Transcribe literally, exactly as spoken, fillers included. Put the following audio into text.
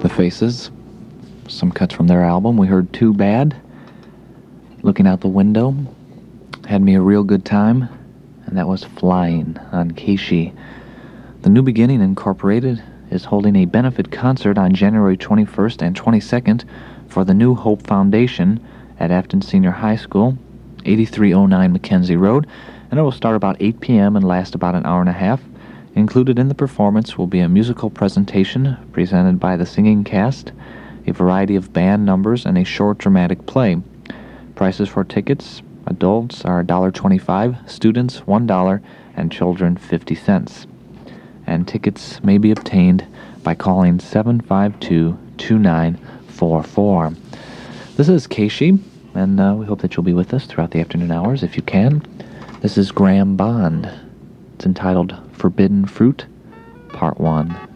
The Faces, some cuts from their album. We heard Too Bad, Looking Out the Window, Had Me a Real Good Time, and that was Flying on Keishi. The New Beginning Incorporated is holding a benefit concert on January twenty-first and twenty-second for the New Hope Foundation at Afton Senior High School, eighty-three oh nine Mackenzie Road, and it will start about eight p.m. and last about an hour and a half. Included in the performance will be a musical presentation presented by the singing cast, a variety of band numbers, and a short dramatic play. Prices for tickets: adults are one dollar and twenty-five cents, students one dollar, and children fifty cents. And tickets may be obtained by calling seven five two, two nine four four. This is Keishi, and uh, we hope that you'll be with us throughout the afternoon hours if you can. This is Graham Bond. It's entitled Forbidden Fruit, Part one.